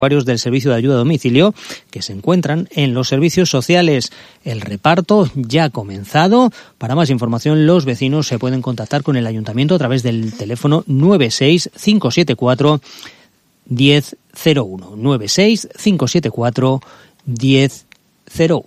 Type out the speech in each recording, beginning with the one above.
usuarios del servicio de ayuda a domicilio que se encuentran en los servicios sociales. El reparto ya ha comenzado. Para más información, los vecinos se pueden contactar con el ayuntamiento a través del teléfono 96574 1001. 96574 1001.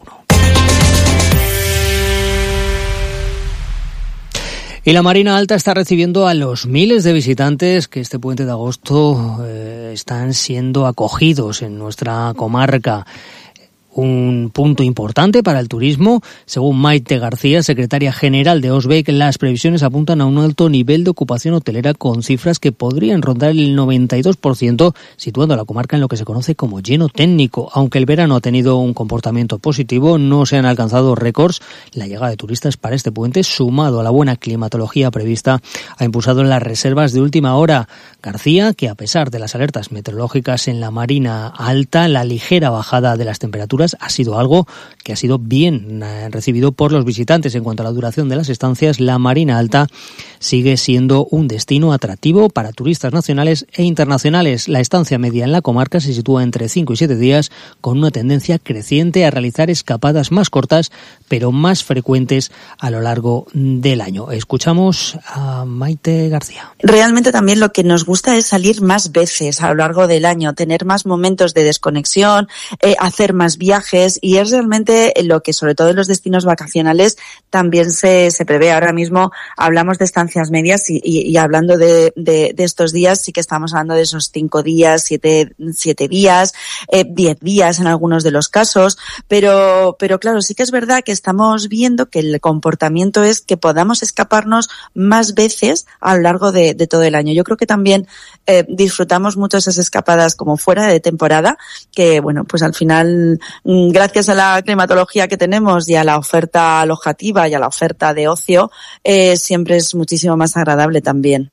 Y la Marina Alta está recibiendo a los miles de visitantes que este puente de agosto están siendo acogidos en nuestra comarca. Un punto importante para el turismo. Según Maite García, secretaria general de Osbeik, las previsiones apuntan a un alto nivel de ocupación hotelera con cifras que podrían rondar el 92%, situando a la comarca en lo que se conoce como lleno técnico. Aunque el verano ha tenido un comportamiento positivo, no se han alcanzado récords. La llegada de turistas para este puente, sumado a la buena climatología prevista, ha impulsado las reservas de última hora. García, que a pesar de las alertas meteorológicas en la Marina Alta, la ligera bajada de las temperaturas ha sido algo que ha sido bien recibido por los visitantes. En cuanto a la duración de las estancias, la Marina Alta sigue siendo un destino atractivo para turistas nacionales e internacionales. La estancia media en la comarca se sitúa entre 5 y 7 días, con una tendencia creciente a realizar escapadas más cortas, pero más frecuentes a lo largo del año. Escuchamos a Maite García. Realmente también lo que nos gusta es salir más veces a lo largo del año, tener más momentos de desconexión, hacer más viajes, y es realmente lo que sobre todo en los destinos vacacionales también se prevé. Ahora mismo hablamos de estancias medias y hablando de estos días sí que estamos hablando de esos 5 días, 7 días, 10 días en algunos de los casos, pero claro, sí que es verdad que estamos viendo que el comportamiento es que podamos escaparnos más veces a lo largo de todo el año. Yo creo que también disfrutamos mucho esas escapadas como fuera de temporada, que bueno, pues al final, gracias a la climatología que tenemos y a la oferta alojativa y a la oferta de ocio, siempre es muchísimo más agradable también.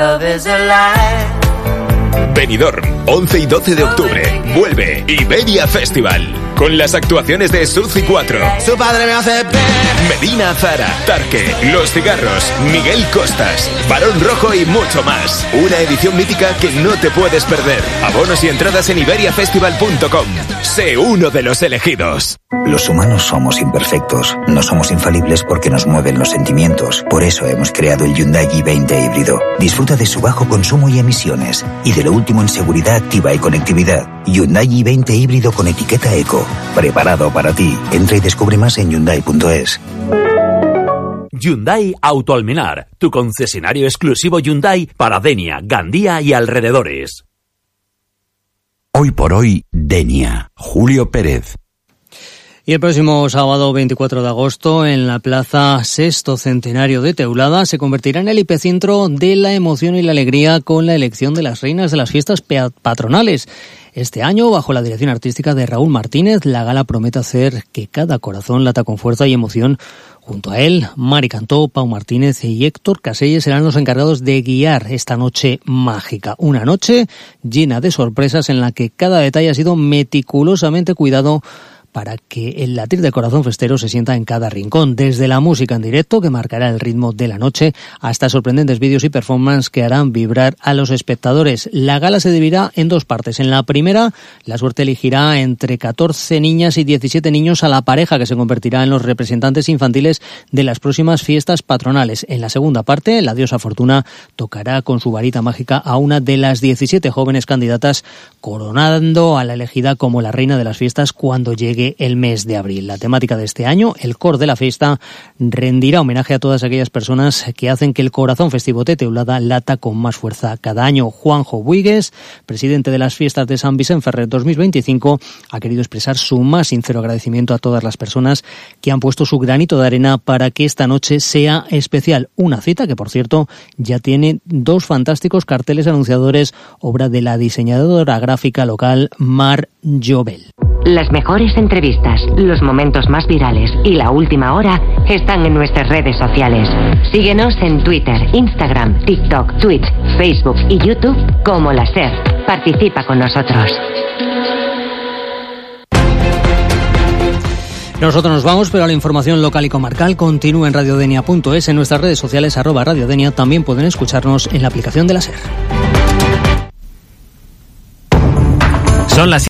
Benidorm, 11 y 12 de octubre, vuelve Iberia Festival, con las actuaciones de Suzi 4, Su padre me hace Medina Zara, Tarque, Los Cigarros, Miguel Costas, Barón Rojo y mucho más. Una edición mítica que no te puedes perder. Abonos y entradas en iberiafestival.com. Sé uno de los elegidos. Los humanos somos imperfectos, no somos infalibles porque nos mueven los sentimientos. Por eso hemos creado el Hyundai i20 híbrido. Disfruta de su bajo consumo y emisiones, y de lo último en seguridad activa y conectividad. Hyundai i20 híbrido con etiqueta Eco. Preparado para ti. Entra y descubre más en Hyundai.es. Hyundai Auto Almenar, tu concesionario exclusivo Hyundai para Denia, Gandía y alrededores. Hoy por hoy, Denia. Julio Pérez. Y el próximo sábado 24 de agosto, en la Plaza Sexto Centenario de Teulada, se convertirá en el epicentro de la emoción y la alegría con la elección de las reinas de las fiestas patronales. Este año, bajo la dirección artística de Raúl Martínez, la gala promete hacer que cada corazón lata con fuerza y emoción. Junto a él, Mari Cantó, Pau Martínez y Héctor Caselles serán los encargados de guiar esta noche mágica. Una noche llena de sorpresas en la que cada detalle ha sido meticulosamente cuidado para que el latir del corazón festero se sienta en cada rincón, desde la música en directo que marcará el ritmo de la noche hasta sorprendentes vídeos y performances que harán vibrar a los espectadores. La gala se dividirá en 2 partes. En la primera, la suerte elegirá entre 14 niñas y 17 niños a la pareja que se convertirá en los representantes infantiles de las próximas fiestas patronales. En la segunda parte, la diosa Fortuna tocará con su varita mágica a una de las 17 jóvenes candidatas, coronando a la elegida como la reina de las fiestas cuando llegue el mes de abril. La temática de este año, el cor de la fiesta, rendirá homenaje a todas aquellas personas que hacen que el corazón festivo de Teulada lata con más fuerza cada año. Juanjo Buigues, presidente de las fiestas de San Vicent Ferrer 2025, ha querido expresar su más sincero agradecimiento a todas las personas que han puesto su granito de arena para que esta noche sea especial. Una cita que, por cierto, ya tiene 2 fantásticos carteles anunciadores, obra de la diseñadora gráfica local Mar Jovel. Las mejores entrevistas, los momentos más virales y la última hora están en nuestras redes sociales. Síguenos en Twitter, Instagram, TikTok, Twitch, Facebook y YouTube como La SER. Participa con nosotros. Nosotros nos vamos, pero la información local y comarcal continúa en radiodenia.es, en nuestras redes sociales @radiodenia. También pueden escucharnos en la aplicación de La SER. Son las